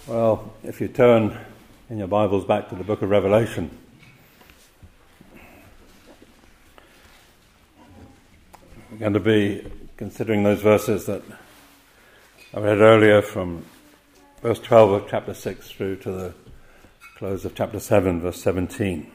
Well, if you turn in your Bibles back to the book of Revelation, we're going to be considering those verses that I read earlier from verse 12 of chapter 6 through to the close of chapter 7, verse 17.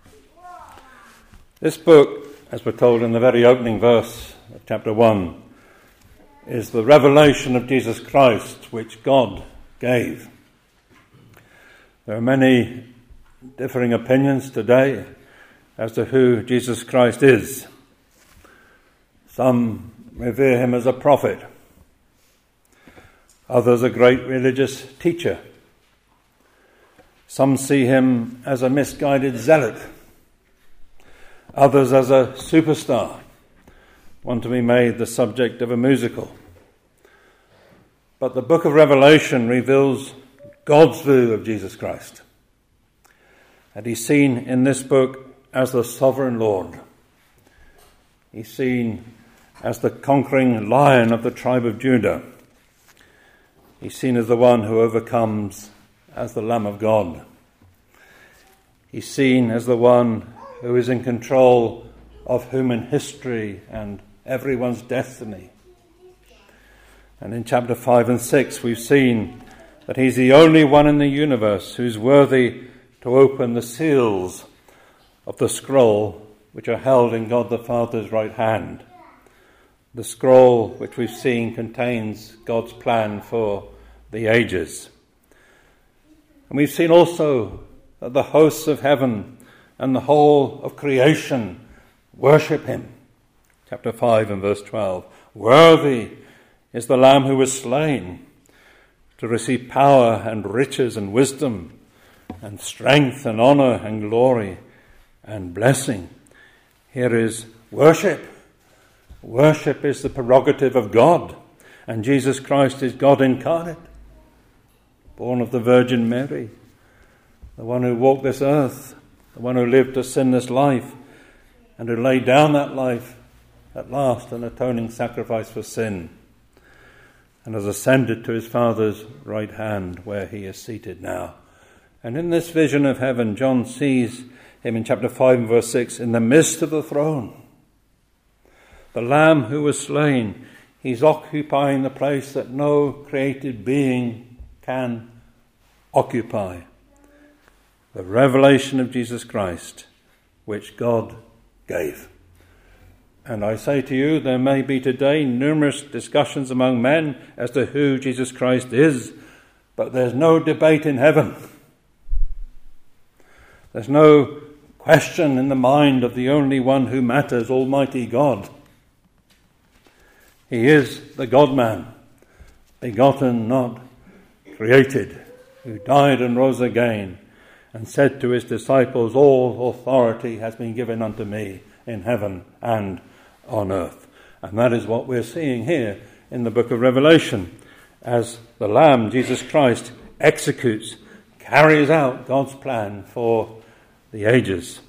This book, as we're told in the very opening verse of chapter 1, is the revelation of Jesus Christ which God gave. There are many differing opinions today as to who Jesus Christ is. Some revere him as a prophet, others a great religious teacher. Some see him as a misguided zealot, others as a superstar, one to be made the subject of a musical. But the book of Revelation reveals God's view of Jesus Christ. And he's seen in this book as the sovereign Lord. He's seen as the conquering lion of the tribe of Judah. He's seen as the one who overcomes as the Lamb of God. He's seen as the one who is in control of human history and everyone's destiny. And in chapter 5 and 6 we've seen that he's the only one in the universe who's worthy to open the seals of the scroll which are held in God the Father's right hand. The scroll which we've seen contains God's plan for the ages. And we've seen also that the hosts of heaven and the whole of creation worship him. Chapter 5 and verse 12. Worthy is the Lamb who was slain to receive power and riches and wisdom and strength and honor and glory and blessing. Here is worship. Worship is the prerogative of God, and Jesus Christ is God incarnate, born of the Virgin Mary, the one who walked this earth, the one who lived a sinless life, and who laid down that life at last, an atoning sacrifice for sin, and has ascended to his Father's right hand, where he is seated now. And in this vision of heaven, John sees him in chapter 5 and verse 6, in the midst of the throne. The Lamb who was slain, he's occupying the place that no created being can occupy. The revelation of Jesus Christ, which God gave. And I say to you, there may be today numerous discussions among men as to who Jesus Christ is, but there's no debate in heaven. There's no question in the mind of the only one who matters, Almighty God. He is the God-man, begotten, not created, who died and rose again, and said to his disciples, all authority has been given unto me in heaven and on earth. And that is what we're seeing here in the book of Revelation, as the Lamb, Jesus Christ, executes, carries out God's plan for the ages.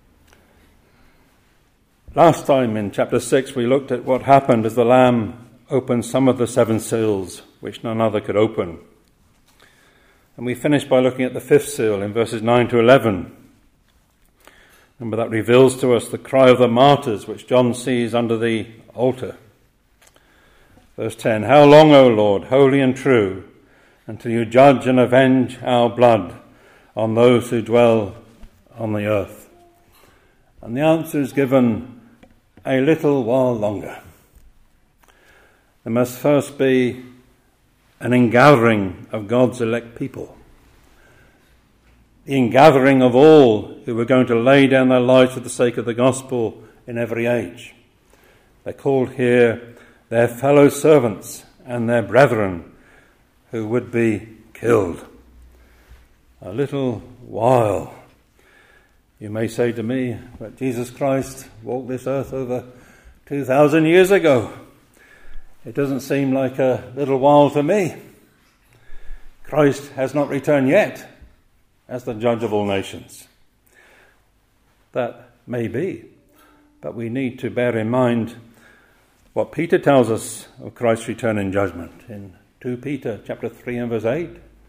Last time in chapter 6 we looked at what happened as the Lamb opened some of the 7 seals which none other could open. And we finished by looking at the 5th seal in verses 9 to 11. Remember, that reveals to us the cry of the martyrs which John sees under the altar. Verse 10, how long, O Lord, holy and true, until you judge and avenge our blood on those who dwell on the earth? And the answer is given, a little while longer. There must first be an ingathering of God's elect people. The ingathering of all who were going to lay down their lives for the sake of the gospel in every age. They're called here their fellow servants and their brethren who would be killed. A little while. You may say to me, but Jesus Christ walked this earth over 2,000 years ago. It doesn't seem like a little while to me. Christ has not returned yet as the judge of all nations. That may be, but we need to bear in mind what Peter tells us of Christ's return in judgment in 2 Peter chapter 3 and verse 8.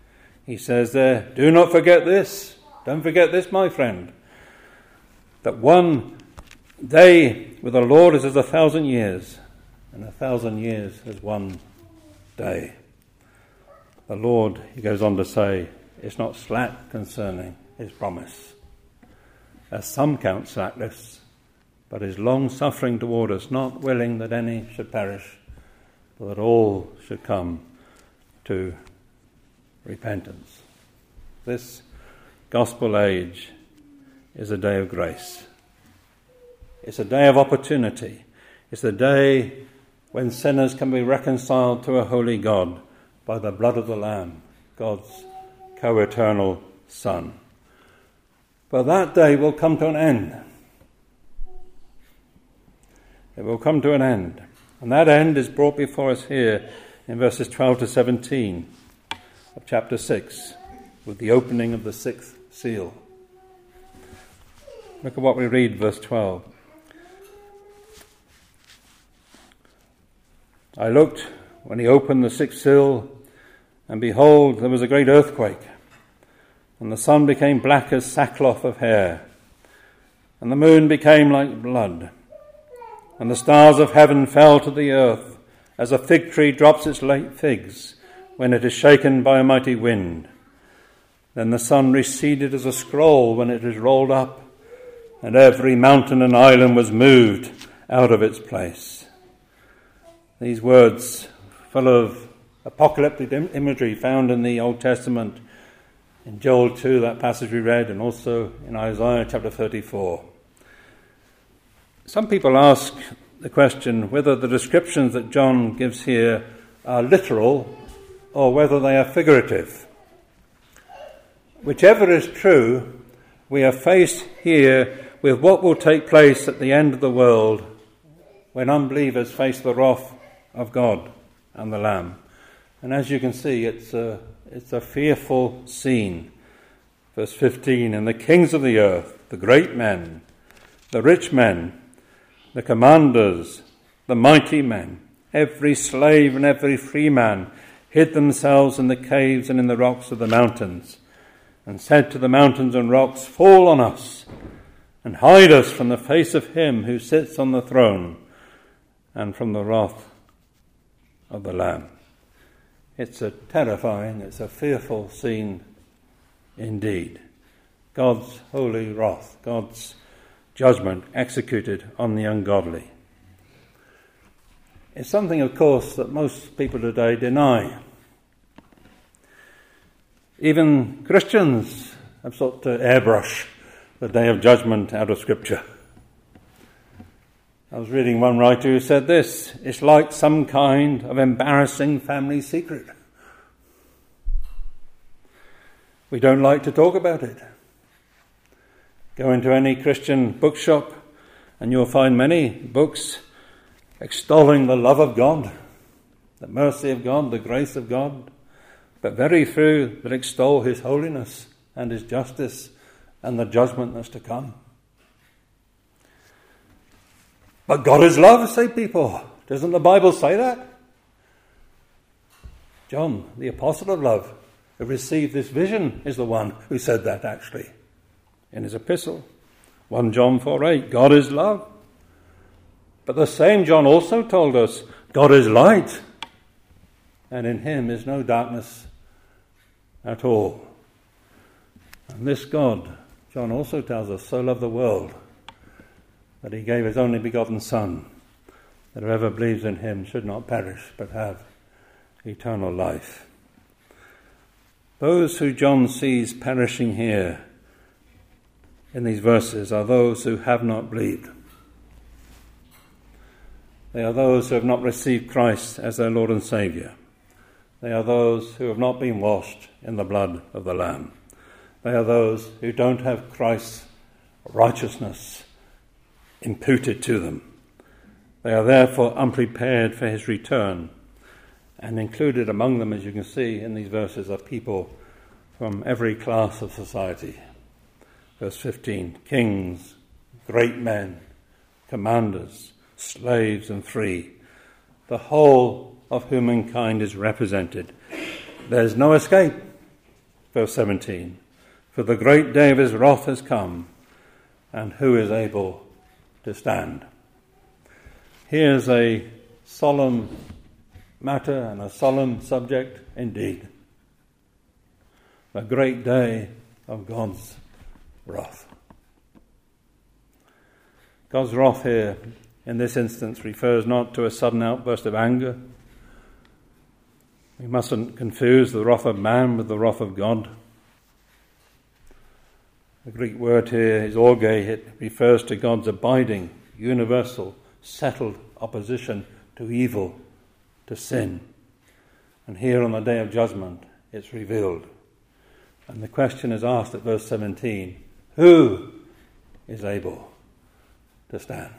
he says there, do not forget this. Don't forget this, my friend, that one day with the Lord is as 1,000 years, and 1,000 years as one day. The Lord, he goes on to say, is not slack concerning his promise, as some count slackness, but is long-suffering toward us, not willing that any should perish, but that all should come to repentance. This gospel age is a day of grace. It's a day of opportunity. It's a day when sinners can be reconciled to a holy God by the blood of the Lamb, God's co-eternal Son. But that day will come to an end. It will come to an end. And that end is brought before us here in verses 12 to 17 of chapter 6, with the opening of the sixth seal. Look at what we read, verse 12. I looked when he opened the sixth seal, and behold, there was a great earthquake, and the sun became black as sackcloth of hair, and the moon became like blood, and the stars of heaven fell to the earth, as a fig tree drops its late figs when it is shaken by a mighty wind. Then the sun receded as a scroll when it is rolled up, and every mountain and island was moved out of its place. These words, full of apocalyptic imagery found in the Old Testament, in Joel 2, that passage we read, and also in Isaiah chapter 34. Some people ask the question whether the descriptions that John gives here are literal or whether they are figurative. Whichever is true, we are faced here with what will take place at the end of the world when unbelievers face the wrath of God and the Lamb. And as you can see, it's a fearful scene. Verse 15, and the kings of the earth, the great men, the rich men, the commanders, the mighty men, every slave and every free man hid themselves in the caves and in the rocks of the mountains, and said to the mountains and rocks, fall on us, and hide us from the face of him who sits on the throne, and from the wrath of the Lamb. It's a terrifying, it's a fearful scene indeed. God's holy wrath, God's judgment executed on the ungodly. It's something, of course, that most people today deny. Even Christians have sought to airbrush the day of judgment out of Scripture. I was reading one writer who said this, it's like some kind of embarrassing family secret. We don't like to talk about it. Go into any Christian bookshop and you'll find many books extolling the love of God, the mercy of God, the grace of God, but very few that extol his holiness and his justice and the judgment that's to come. But God is love, say people. Doesn't the Bible say that? John, the apostle of love, who received this vision, is the one who said that actually in his epistle. 1 John 4:8, God is love. But the same John also told us, God is light, and in him is no darkness at all. And this God, John also tells us, so loved the world that he gave his only begotten Son, that whoever believes in him should not perish, but have eternal life. Those who John sees perishing here in these verses are those who have not believed. They are those who have not received Christ as their Lord and Saviour. They are those who have not been washed in the blood of the Lamb. They are those who don't have Christ's righteousness imputed to them. They are therefore unprepared for his return. And included among them, as you can see in these verses, are people from every class of society. Verse 15, kings, great men, commanders, slaves and free. The whole of humankind is represented. There's no escape. verse 17. For the great day of his wrath has come, and who is able to stand? Here's a solemn matter and a solemn subject indeed. The great day of God's wrath. God's wrath here in this instance refers not to a sudden outburst of anger. We mustn't confuse the wrath of man with the wrath of God. The Greek word here is orge. It refers to God's abiding, universal, settled opposition to evil, to sin. And here on the day of judgment, it's revealed. And the question is asked at verse 17, who is able to stand?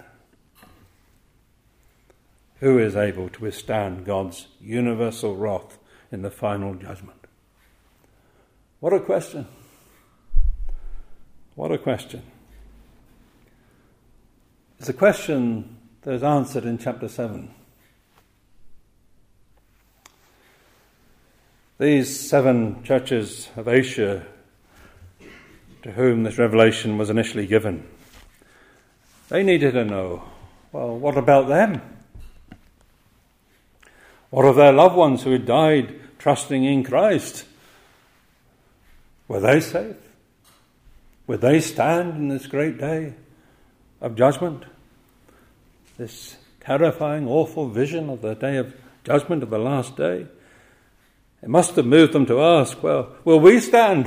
Who is able to withstand God's universal wrath in the final judgment? What a question. What a question. It's a question that is answered in chapter 7. These 7 churches of Asia, to whom this revelation was initially given, they needed to know, well, what about them? What of their loved ones who had died trusting in Christ? Were they safe? Would they stand in this great day of judgment? This terrifying, awful vision of the day of judgment of the last day? It must have moved them to ask, well, will we stand?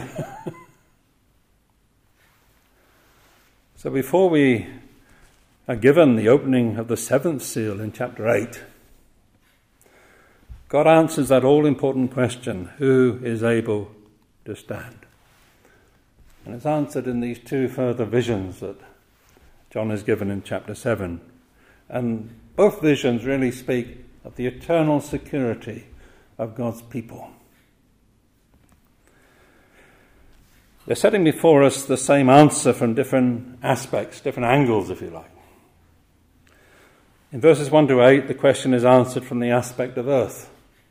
So before we are given the opening of the 7th seal in chapter 8, God answers that all-important question, who is able to stand? And it's answered in these 2 further visions that John has given in chapter 7. And both visions really speak of the eternal security of God's people. They're setting before us the same answer from different aspects, different angles, if you like. In verses 1 to 8, the question is answered from the aspect of earth.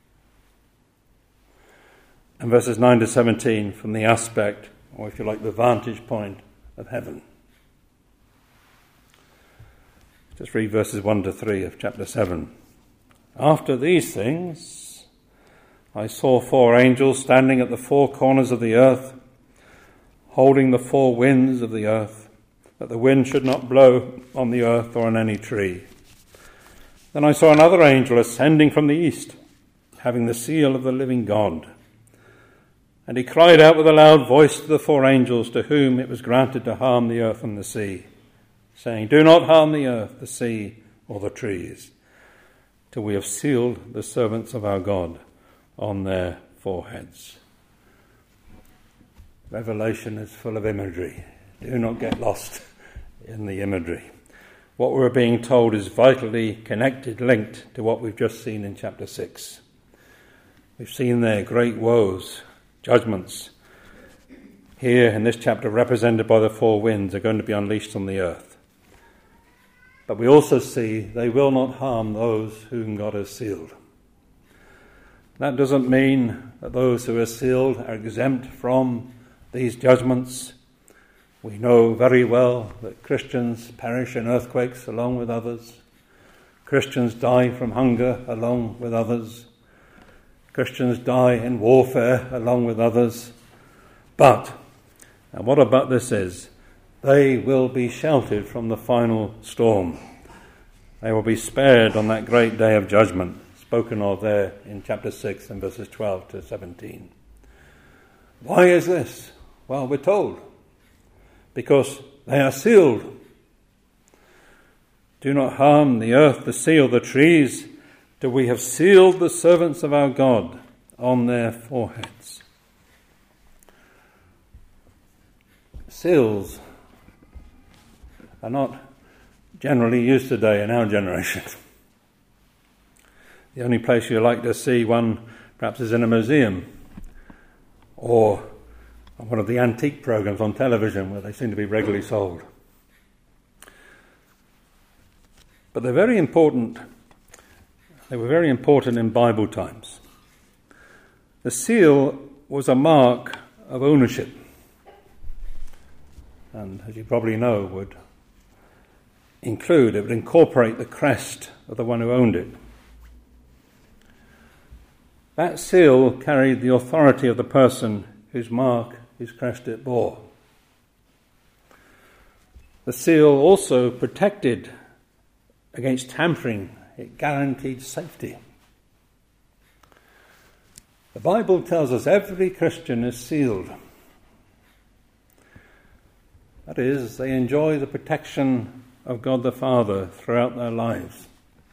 And verses 9 to 17 from the aspect, or if you like, the vantage point of heaven. Just read verses 1 to 3 of chapter 7. After these things, I saw 4 angels standing at the 4 corners of the earth, holding the 4 winds of the earth, that the wind should not blow on the earth or on any tree. Then I saw another angel ascending from the east, having the seal of the living God. And he cried out with a loud voice to the 4 angels to whom it was granted to harm the earth and the sea, saying, do not harm the earth, the sea, or the trees, till we have sealed the servants of our God on their foreheads. Revelation is full of imagery. Do not get lost in the imagery. What we're being told is vitally connected, linked to what we've just seen in chapter 6. We've seen there great woes, judgments. Here in this chapter, represented by the 4 winds, are going to be unleashed on the earth. But we also see they will not harm those whom God has sealed. That doesn't mean that those who are sealed are exempt from these judgments. We know very well that Christians perish in earthquakes along with others. Christians die from hunger along with others. Christians die in warfare along with others. But, and what about this is, they will be sheltered from the final storm. They will be spared on that great day of judgment, spoken of there in chapter 6 and verses 12 to 17. Why is this? Well, we're told. Because they are sealed. Do not harm the earth, the sea, or the trees, till we have sealed the servants of our God on their foreheads. Seals are not generally used today in our generation. The only place you like to see one perhaps is in a museum or on one of the antique programs on television where they seem to be regularly sold. But they're very important. They were very important in Bible times. The seal was a mark of ownership. And as you probably know, it would incorporate the crest of the one who owned it. That seal carried the authority of the person whose mark, whose crest it bore. The seal also protected against tampering. It guaranteed safety. The Bible tells us every Christian is sealed. That is, they enjoy the protection of God the Father throughout their lives.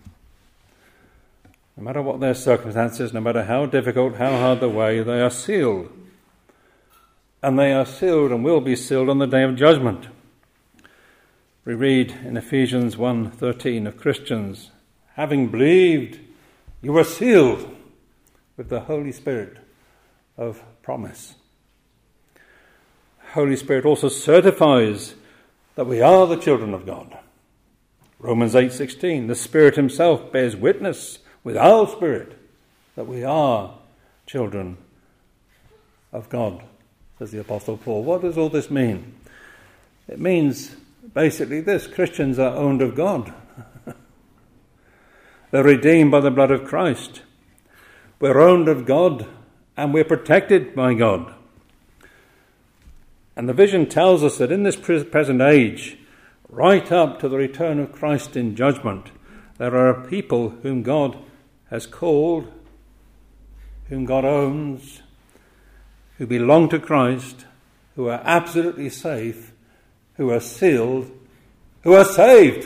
No matter what their circumstances, no matter how difficult, how hard the way, they are sealed. And they are sealed and will be sealed on the day of judgment. We read in Ephesians 1:13 of Christians, having believed, you were sealed with the Holy Spirit of promise. Holy Spirit also certifies that we are the children of God. Romans 8:16, the Spirit himself bears witness with our spirit that we are children of God, says the Apostle Paul. What does all this mean? It means basically this: Christians are owned of God. They're redeemed by the blood of Christ. We're owned of God and we're protected by God. And the vision tells us that in this present age, right up to the return of Christ in judgment, there are a people whom God has called, whom God owns, who belong to Christ, who are absolutely safe, who are sealed, who are saved.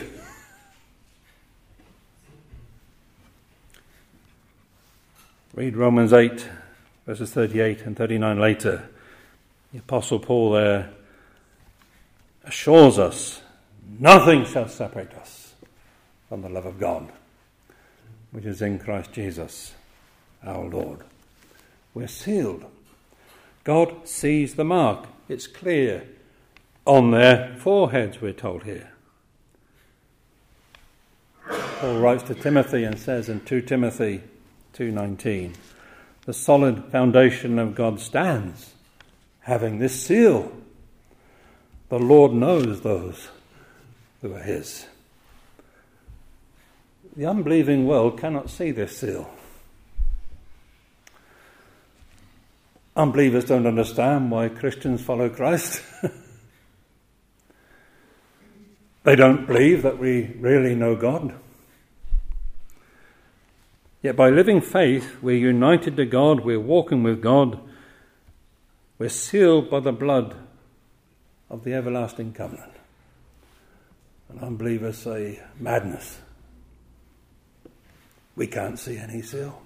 Read Romans 8, verses 38 and 39 later. The Apostle Paul there assures us, nothing shall separate us from the love of God, which is in Christ Jesus, our Lord. We're sealed. God sees the mark. It's clear on their foreheads, we're told here. Paul writes to Timothy and says in 2 Timothy 2:19, the solid foundation of God stands, having this seal. The Lord knows those who are his. The unbelieving world cannot see this seal. Unbelievers don't understand why Christians follow Christ. They don't believe that we really know God. Yet by living faith, we're united to God, we're walking with God, we're sealed by the blood of the everlasting covenant. And unbelievers say, madness. We can't see any seal.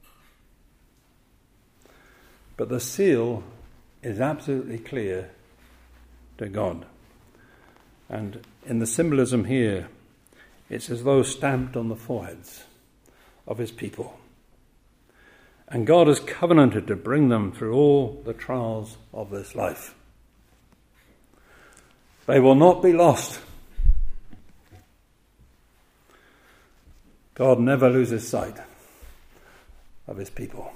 But the seal is absolutely clear to God. And in the symbolism here, it's as though stamped on the foreheads of his people. And God has covenanted to bring them through all the trials of this life. They will not be lost. God never loses sight of his people.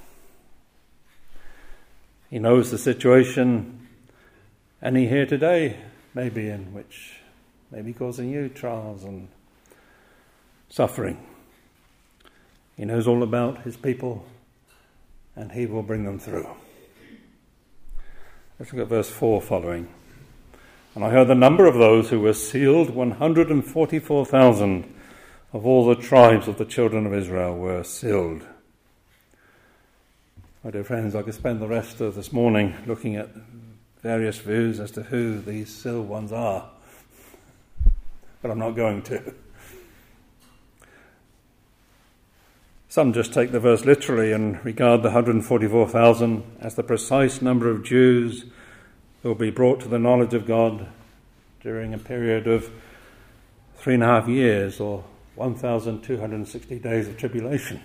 He knows the situation any here today may be in, which may be causing you trials and suffering. He knows all about his people, and he will bring them through. Let's look at verse 4 following. And I heard the number of those who were sealed, 144,000 of all the tribes of the children of Israel were sealed. My dear friends, I could spend the rest of this morning looking at various views as to who these sealed ones are, but I'm not going to. Some just take the verse literally and regard the 144,000 as the precise number of Jews who will be brought to the knowledge of God during a period of 3.5 years or 1,260 days of tribulation.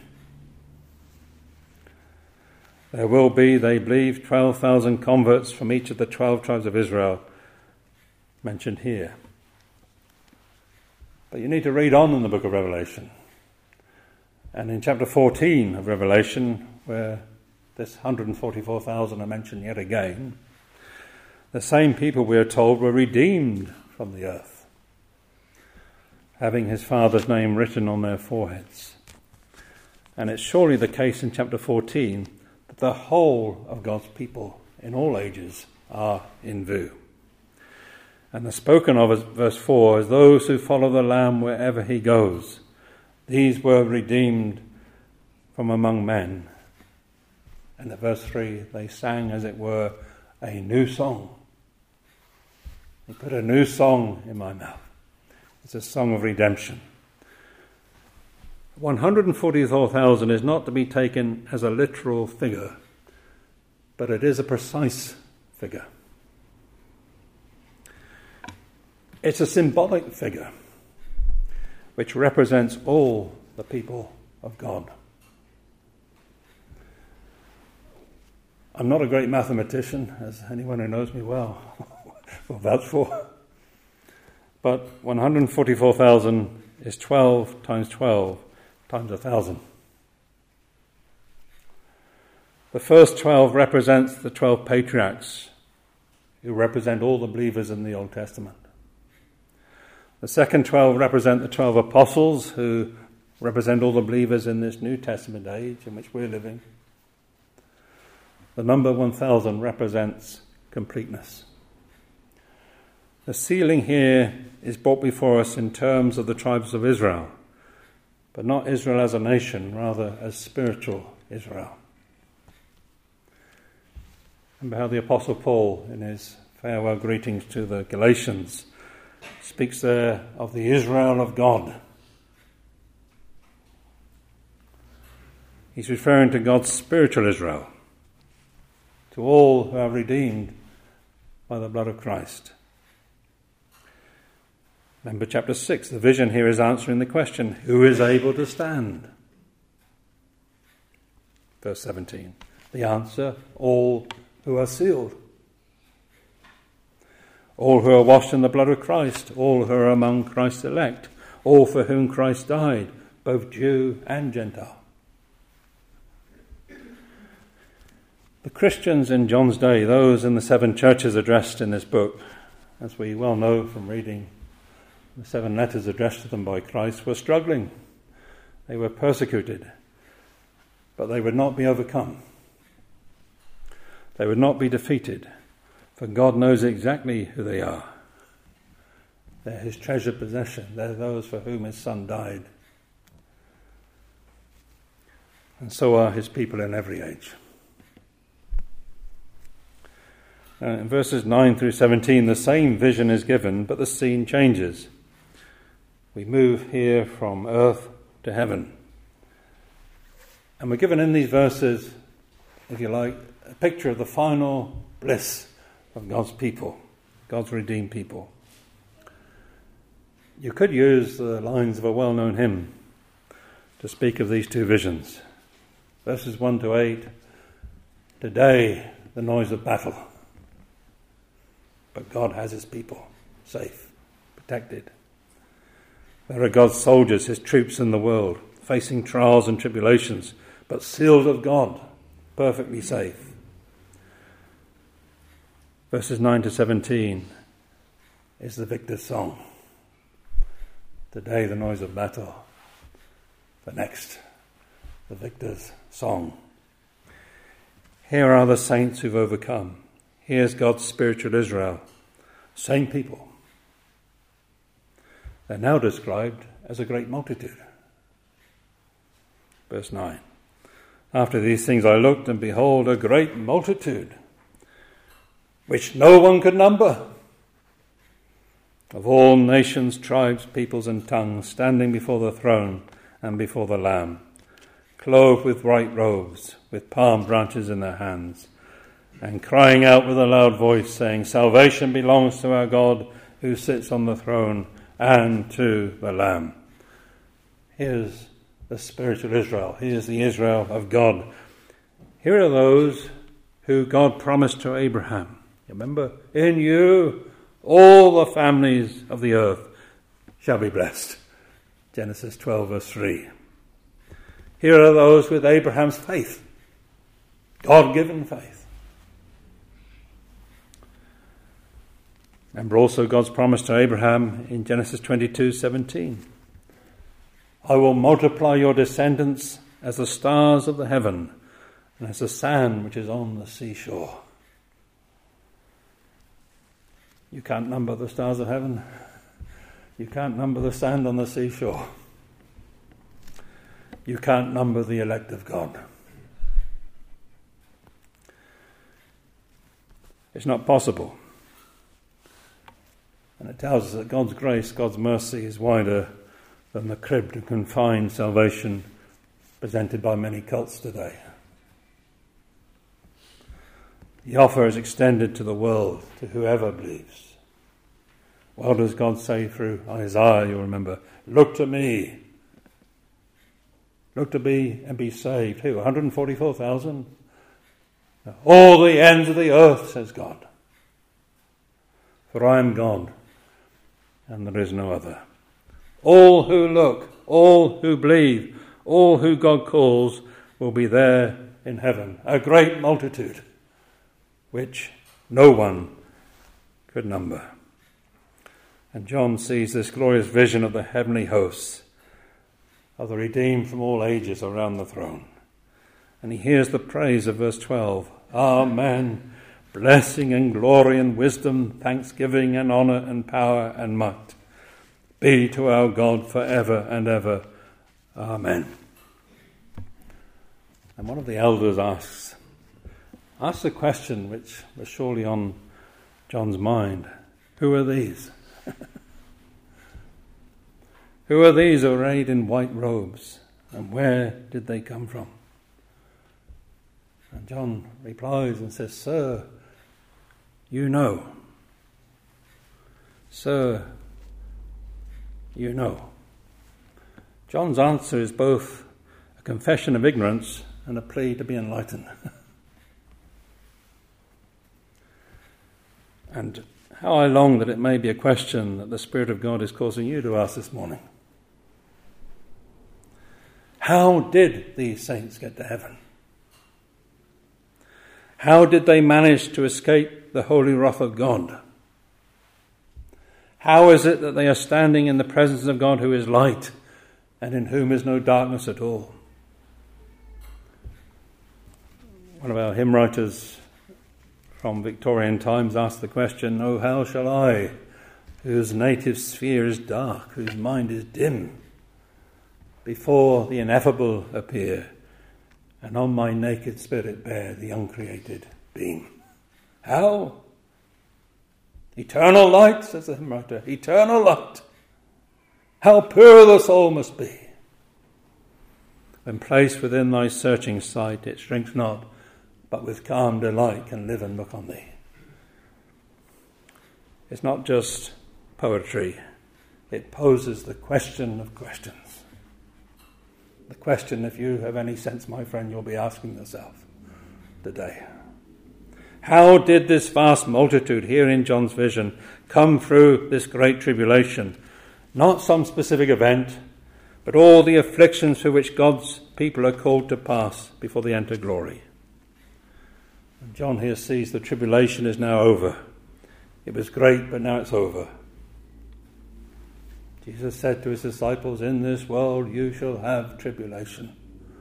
There will be, they believe, 12,000 converts from each of the 12 tribes of Israel mentioned here. But you need to read on in the book of Revelation. And in chapter 14 of Revelation, where this 144,000 are mentioned yet again, The same people, we are told, were redeemed from the earth, having his Father's name written on their foreheads. And it's surely the case in chapter 14 that the whole of God's people in all ages are in view. And the spoken of as verse 4 is those who follow the Lamb wherever he goes. These were redeemed from among men. And at verse 3, they sang, as it were, a new song. He put a new song in my mouth. It's a song of redemption. 144,000 is not to be taken as a literal figure, but it is a precise figure. It's a symbolic figure which represents all the people of God. I'm not a great mathematician, as anyone who knows me well will vouch for. But 144,000 is 12 times 12 times 1,000. The first 12 represents the 12 patriarchs who represent all the believers in the Old Testament. The second 12 represent the 12 apostles who represent all the believers in this New Testament age in which we're living. The number 1,000 represents completeness. The sealing here is brought before us in terms of the tribes of Israel, but not Israel as a nation, rather as spiritual Israel. Remember how the Apostle Paul, in his farewell greetings to the Galatians, speaks there of the Israel of God. He's referring to God's spiritual Israel, to all who are redeemed by the blood of Christ. Remember chapter 6, the vision here is answering the question, who is able to stand? Verse 17, the answer, all who are sealed. All who are washed in the blood of Christ, all who are among Christ's elect, all for whom Christ died, both Jew and Gentile. The Christians in John's day, those in the 7 churches addressed in this book, as we well know from reading the 7 letters addressed to them by Christ, were struggling. They were persecuted, but they would not be overcome. They would not be defeated, for God knows exactly who they are. They're his treasured possession. They're those for whom his Son died. And so are his people in every age. In verses 9 through 17, the same vision is given, but the scene changes. We move here from earth to heaven. And we're given in these verses, if you like, a picture of the final bliss of God's people, God's redeemed people. You could use the lines of a well-known hymn to speak of these two visions. Verses 1 to 8, today the noise of battle, but God has his people safe, protected. There are God's soldiers, his troops in the world, facing trials and tribulations, but sealed of God, perfectly safe. Verses 9 to 17 is the victor's song. Today the noise of battle. The next, the victor's song. Here are the saints who've overcome. Here's God's spiritual Israel. Same people. They're now described as a great multitude. Verse 9. After these things I looked, and behold, a great multitude, which no one could number, of all nations, tribes, peoples, and tongues, standing before the throne and before the Lamb, clothed with white robes, with palm branches in their hands, and crying out with a loud voice, saying, salvation belongs to our God who sits on the throne and to the Lamb. Here's the spiritual Israel. Here's the Israel of God. Here are those who God promised to Abraham. Remember, in you all the families of the earth shall be blessed. Genesis 12 verse 3. Here are those with Abraham's faith, God-given faith. Remember also God's promise to Abraham in Genesis 22:17. I will multiply your descendants as the stars of the heaven and as the sand which is on the seashore. You can't number the stars of heaven. You can't number the sand on the seashore. You can't number the elect of God. It's not possible. And it tells us that God's grace, God's mercy is wider than the cribbed and confined salvation presented by many cults today. The offer is extended to the world, to whoever believes. Well does God say through Isaiah, you'll remember, look to me. Look to me and be saved. Who? 144,000? All the ends of the earth, says God. For I am God, and there is no other. All who look, all who believe, all who God calls will be there in heaven. A great multitude, which no one could number. And John sees this glorious vision of the heavenly hosts, of the redeemed from all ages around the throne. And he hears the praise of verse 12. Amen. Blessing and glory and wisdom, thanksgiving and honour and power and might be to our God forever and ever. Amen. And one of the elders asks the question which was surely on John's mind. Who are these? Who are these arrayed in white robes? And where did they come from? And John replies and says, Sir, you know. Sir, you know. John's answer is both a confession of ignorance and a plea to be enlightened. And how I long that it may be a question that the Spirit of God is causing you to ask this morning. How did these saints get to heaven? How did they manage to escape the holy wrath of God? How is it that they are standing in the presence of God who is light and in whom is no darkness at all? One of our hymn writers from Victorian times asked the question, oh, how shall I, whose native sphere is dark, whose mind is dim, before the ineffable appear, and on my naked spirit bear the uncreated beam? How? Eternal light, says the hymn writer, eternal light. How pure the soul must be. When placed within thy searching sight, it shrinks not, but with calm delight can live and look on thee. It's not just poetry. It poses the question of questions. The question, if you have any sense, my friend, you'll be asking yourself today. How did this vast multitude here in John's vision come through this great tribulation? Not some specific event, but all the afflictions through which God's people are called to pass before they enter glory. And John here sees the tribulation is now over. It was great, but now it's over. Jesus said to his disciples, in this world you shall have tribulation.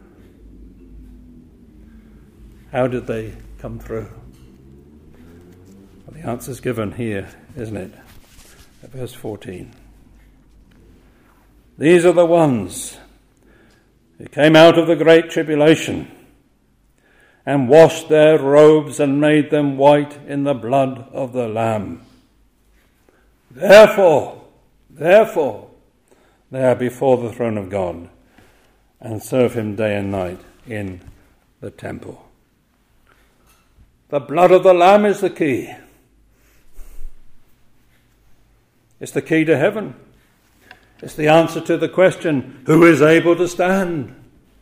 How did they come through? Well, the answer's given here, isn't it? At verse 14. These are the ones who came out of the great tribulation and washed their robes and made them white in the blood of the Lamb. Therefore, they are before the throne of God and serve him day and night in the temple. The blood of the Lamb is the key. It's the key to heaven. It's the answer to the question, who is able to stand?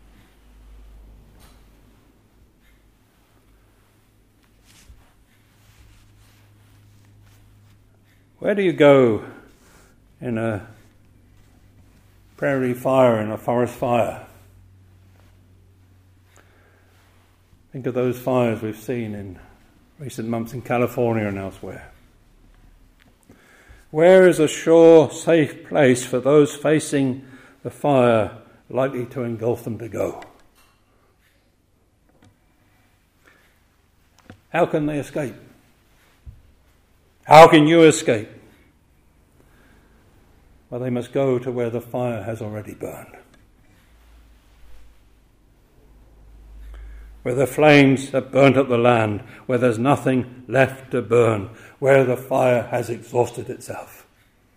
Where do you go in a prairie fire, in a forest fire? Think of those fires we've seen in recent months in California and elsewhere. Where is a sure, safe place for those facing the fire likely to engulf them to go? How can they escape? How can you escape? Well, they must go to where the fire has already burned. Where the flames have burnt up the land, where there's nothing left to burn, where the fire has exhausted itself.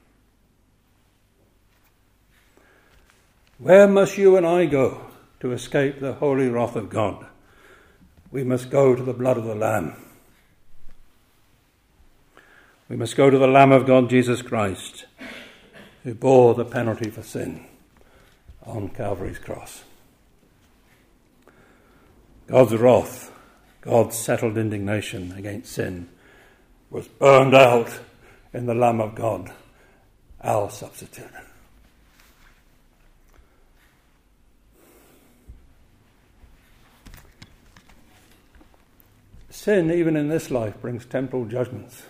Where must you and I go to escape the holy wrath of God? We must go to the blood of the Lamb. We must go to the Lamb of God, Jesus Christ, who bore the penalty for sin on Calvary's cross. God's wrath, God's settled indignation against sin, was burned out in the Lamb of God, our substitute. Sin, even in this life, brings temporal judgments.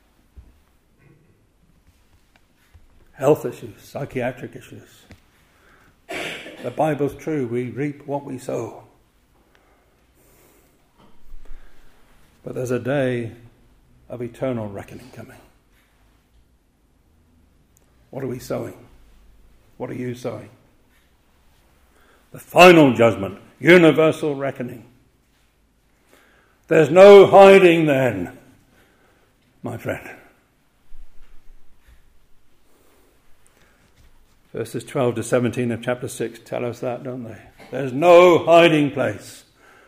Health issues, psychiatric issues. The Bible's true, we reap what we sow. But there's a day of eternal reckoning coming. What are we sowing? What are you sowing? The final judgment, universal reckoning. There's no hiding then, my friend. Verses 12 to 17 of chapter 6 tell us that, don't they? There's no hiding place.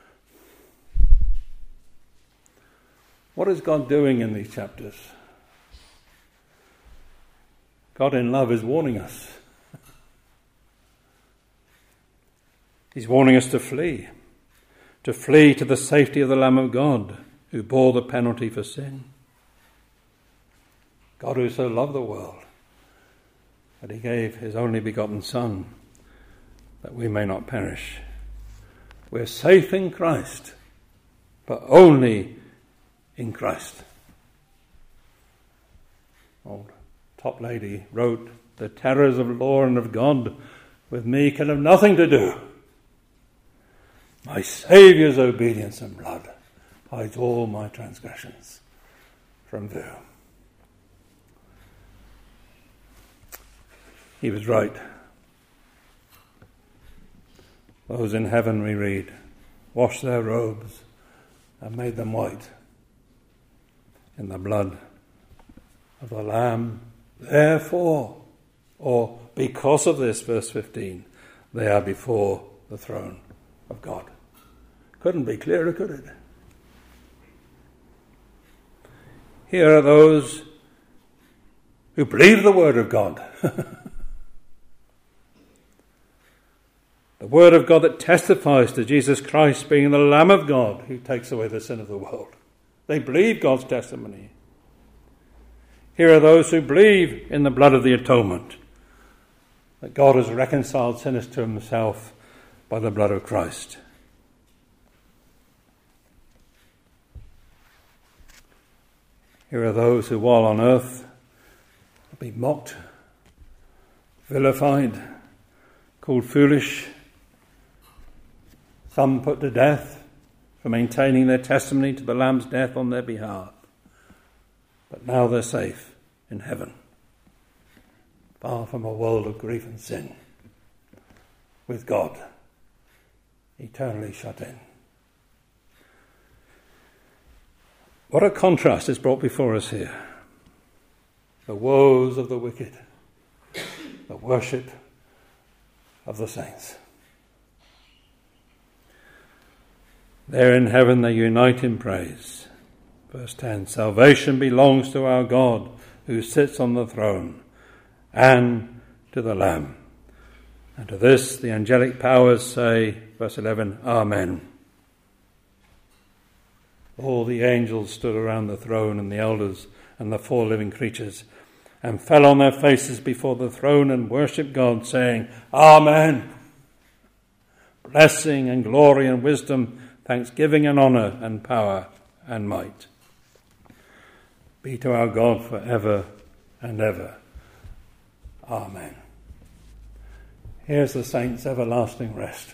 What is God doing in these chapters? God in love is warning us. He's warning us to flee to the safety of the Lamb of God, who bore the penalty for sin. God who so loved the world that he gave his only begotten Son, that we may not perish. We're safe in Christ, but only in Christ. Old top lady wrote, "The terrors of law and of God with me can have nothing to do. My Saviour's obedience and blood hides all my transgressions from view." He was right. Those in heaven, we read, washed their robes and made them white in the blood of the Lamb. Therefore, or because of this, verse 15, they are before the throne of God. Couldn't be clearer, could it? Here are those who believe the word of God. The word of God that testifies to Jesus Christ being the Lamb of God who takes away the sin of the world. They believe God's testimony. Here are those who believe in the blood of the atonement, that God has reconciled sinners to himself by the blood of Christ. Here are those who, while on earth, will be mocked, vilified, called foolish, some put to death for maintaining their testimony to the Lamb's death on their behalf. But now they're safe in heaven, far from a world of grief and sin, with God eternally shut in. What a contrast is brought before us here. The woes of the wicked, the worship of the saints. There in heaven they unite in praise. Verse 10, salvation belongs to our God who sits on the throne and to the Lamb. And to this the angelic powers say, verse 11, Amen. All the angels stood around the throne and the elders and the 4 living creatures and fell on their faces before the throne and worshipped God, saying, Amen. Blessing and glory and wisdom, thanksgiving and honour and power and might be to our God forever and ever. Amen. Here's the saints' everlasting rest.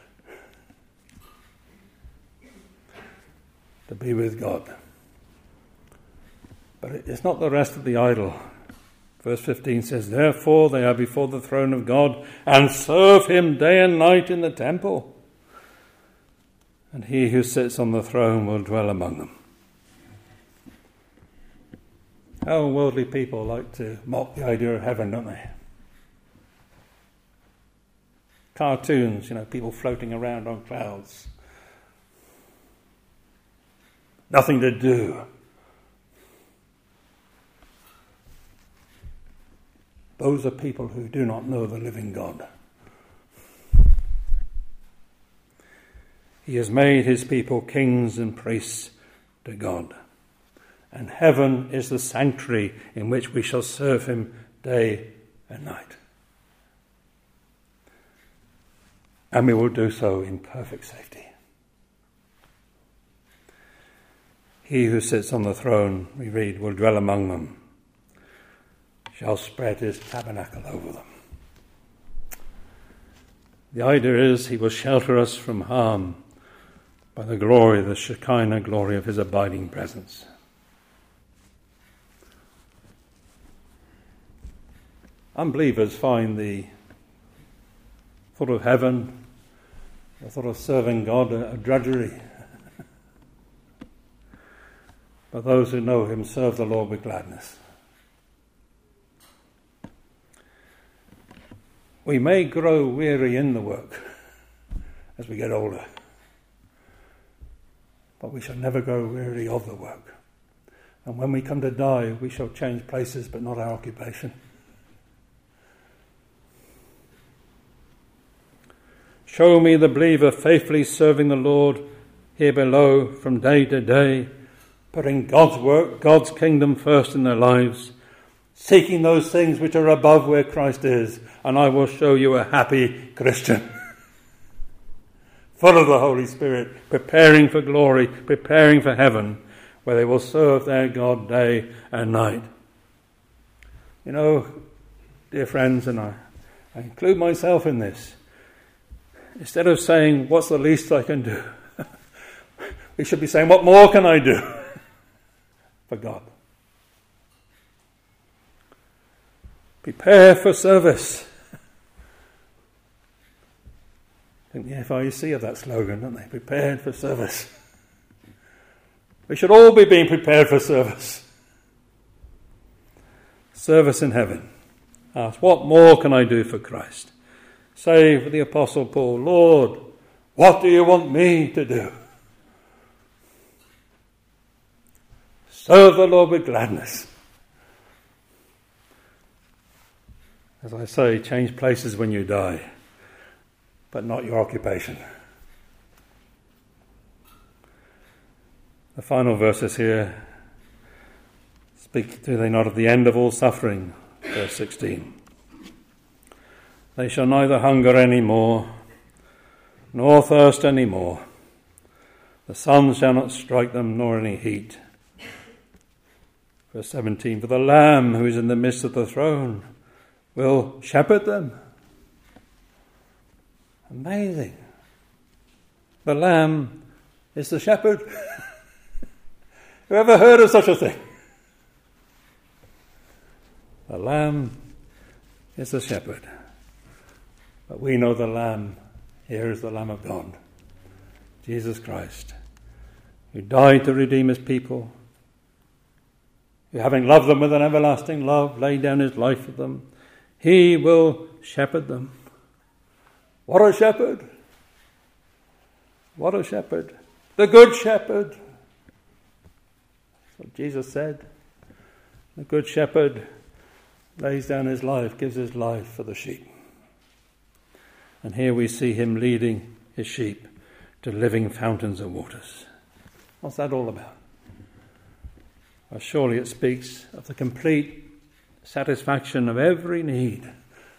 To be with God. But it's not the rest of the idle. Verse 15 says, therefore they are before the throne of God and serve him day and night in the temple. And he who sits on the throne will dwell among them. How worldly people like to mock the idea of heaven, don't they? Cartoons, people floating around on clouds. Nothing to do. Those are people who do not know the living God. He has made his people kings and priests to God. And heaven is the sanctuary in which we shall serve him day and night. And we will do so in perfect safety. He who sits on the throne, we read, will dwell among them, shall spread his tabernacle over them. The idea is he will shelter us from harm by the glory, the Shekinah glory of his abiding presence. Unbelievers find the thought of heaven, the thought of serving God a drudgery. But those who know him serve the Lord with gladness. We may grow weary in the work as we get older, but we shall never grow weary of the work. And when we come to die, we shall change places, but not our occupation. Show me the believer faithfully serving the Lord here below from day to day, putting God's work, God's kingdom first in their lives, seeking those things which are above where Christ is, and I will show you a happy Christian. Full of the Holy Spirit, preparing for glory, preparing for heaven, where they will serve their God day and night. Dear friends, and I include myself in this, instead of saying, what's the least I can do? We should be saying, what more can I do for God? Prepare for service. I think the FIEC have that slogan, don't they? Prepared for service. We should all be being prepared for service. Service in heaven. Ask, what more can I do for Christ? Say for the Apostle Paul, Lord, what do you want me to do? Serve the Lord with gladness. As I say, change places when you die, but not your occupation. The final verses here speak, do they not, of the end of all suffering? Verse 16. They shall neither hunger any more, nor thirst any more. The sun shall not strike them, nor any heat. Verse 17. For the Lamb who is in the midst of the throne will shepherd them. Amazing. The Lamb is the shepherd. Who ever heard of such a thing? The Lamb is the shepherd. But we know the Lamb, here is the Lamb of God, Jesus Christ, who died to redeem his people, who having loved them with an everlasting love, laid down his life for them. He will shepherd them. What a shepherd! What a shepherd! The good shepherd! That's what Jesus said. The good shepherd lays down his life, gives his life for the sheep. And here we see him leading his sheep to living fountains of waters. What's that all about? Well, surely it speaks of the complete satisfaction of every need.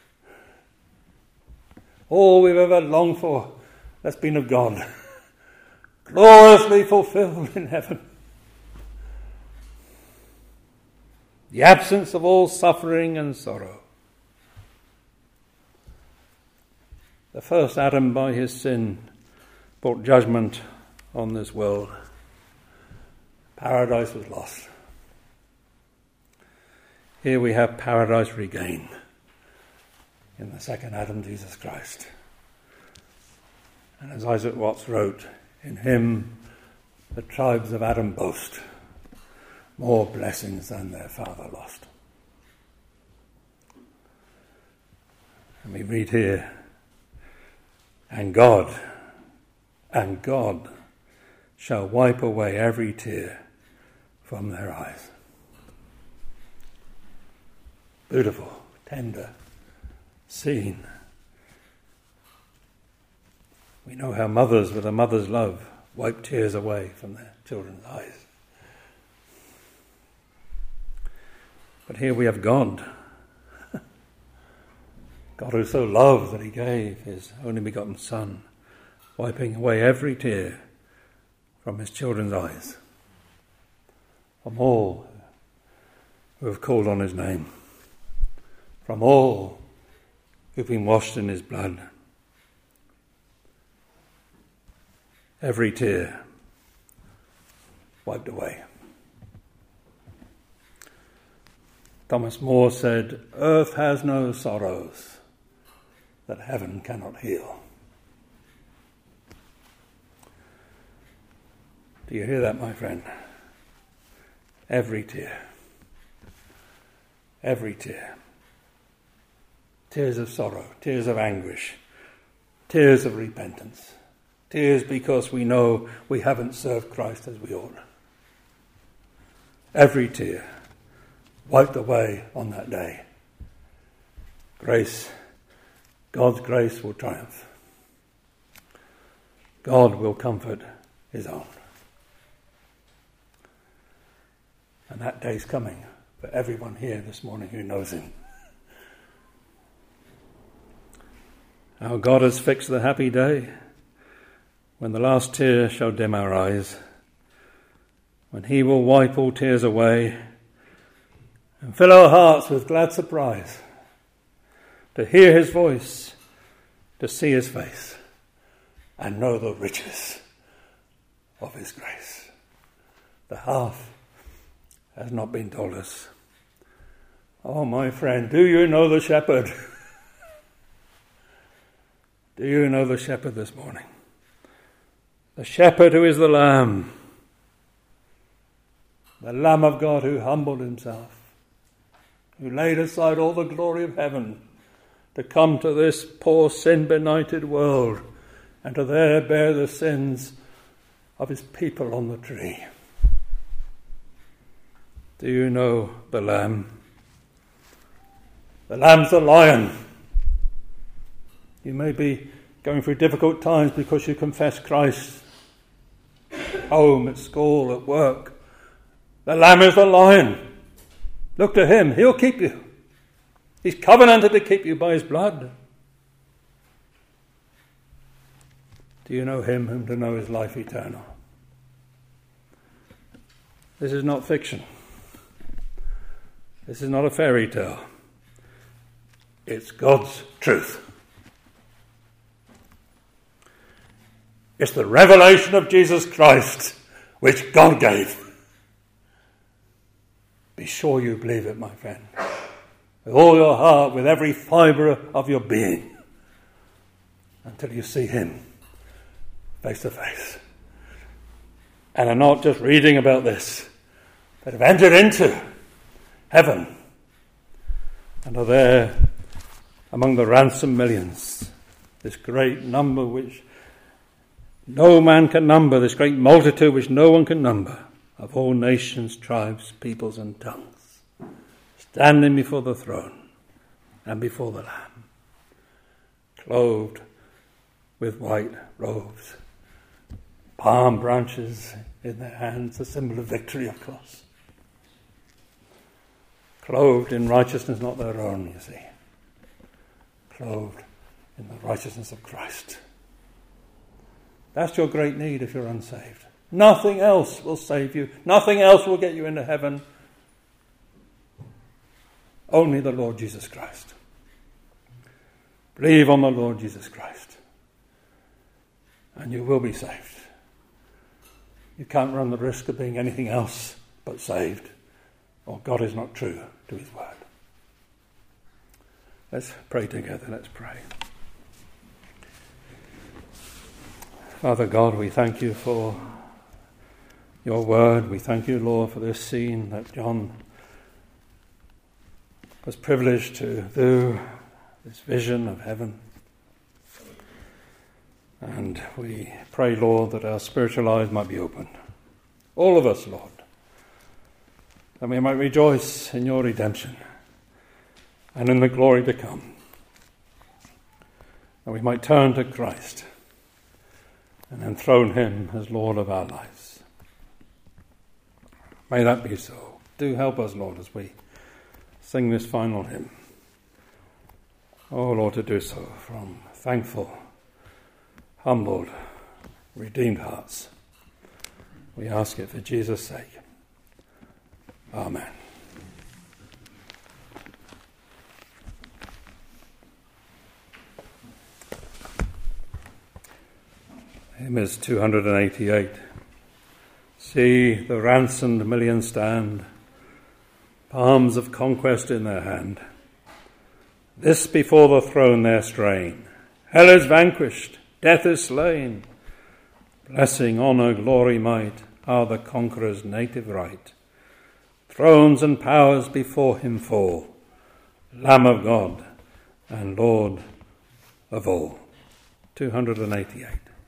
All we've ever longed for, that's been of God. Gloriously fulfilled in heaven. the absence of all suffering and sorrow. The first Adam, by his sin, brought judgment on this world. Paradise was lost. Here we have paradise regained in the second Adam, Jesus Christ. And as Isaac Watts wrote, in him the tribes of Adam boast more blessings than their father lost. And we read here, and God shall wipe away every tear from their eyes. Beautiful, tender scene. We know how mothers, with a mother's love, wipe tears away from their children's eyes. But here we have God. God who so loved that he gave his only begotten Son, wiping away every tear from his children's eyes, from all who have called on his name, from all who've been washed in his blood. Every tear wiped away. Thomas More said, "Earth has no sorrows that heaven cannot heal." Do you hear that, my friend? Every tear. Every tear. Tears of sorrow, tears of anguish, tears of repentance, tears because we know we haven't served Christ as we ought. Every tear wiped away on that day. Grace, God's grace will triumph. God will comfort his own. And that day's coming for everyone here this morning who knows him. Our God has fixed the happy day when the last tear shall dim our eyes, when he will wipe all tears away and fill our hearts with glad surprise to hear his voice, to see his face, and know the riches of his grace. The half has not been told us. Oh, my friend, do you know the shepherd? Do you know the shepherd this morning? The shepherd who is the Lamb of God who humbled himself, who laid aside all the glory of heaven to come to this poor sin-benighted world and to there bear the sins of his people on the tree. Do you know the Lamb? The Lamb's the Lion. You may be going through difficult times because you confess Christ. Home, at school, at work. The Lamb is the Lion. Look to him. He'll keep you. He's covenanted to keep you by his blood. Do you know him whom to know is life eternal? This is not fiction. This is not a fairy tale. It's God's truth. It's the revelation of Jesus Christ which God gave. Be sure you believe it, my friend. With all your heart, with every fibre of your being. Until you see him face to face. And are not just reading about this, but have entered into heaven and are there among the ransomed millions. This great number which no man can number, this great multitude which no one can number, of all nations, tribes, peoples and tongues, standing before the throne and before the Lamb, clothed with white robes, palm branches in their hands, a symbol of victory, of course. Clothed in righteousness not their own, you see. Clothed in the righteousness of Christ. That's your great need if you're unsaved. Nothing else will save you. Nothing else will get you into heaven only the Lord Jesus Christ. Believe on the Lord Jesus Christ, and you will be saved. You can't run the risk of being anything else but saved, or God is not true to his word. Let's pray together. Let's pray. Father God, we thank you for your word. We thank you, Lord, for this scene that John was privileged to do, this vision of heaven. And we pray, Lord, that our spiritual eyes might be opened. All of us, Lord, that we might rejoice in your redemption and in the glory to come. That we might turn to Christ and enthrone him as Lord of our lives. May that be so. Do help us, Lord, as we sing this final hymn. Oh, Lord, to do so from thankful, humbled, redeemed hearts. We ask it for Jesus' sake. Amen. Hymn is 288. See the ransomed million stand, palms of conquest in their hand. This before the throne their strain. Hell is vanquished, death is slain. Blessing, honour, glory, might are the conqueror's native right. Thrones and powers before him fall, Lamb of God and Lord of all. 288.